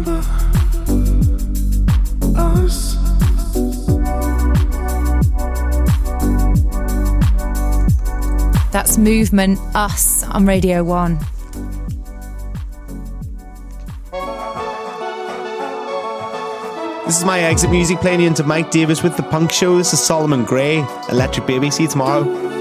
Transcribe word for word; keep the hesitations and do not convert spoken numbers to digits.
That's Movement, Us on Radio one. This is my exit music, playing you into Mike Davis with The Punk Show. This is Solomon Gray, Electric Baby. See you tomorrow.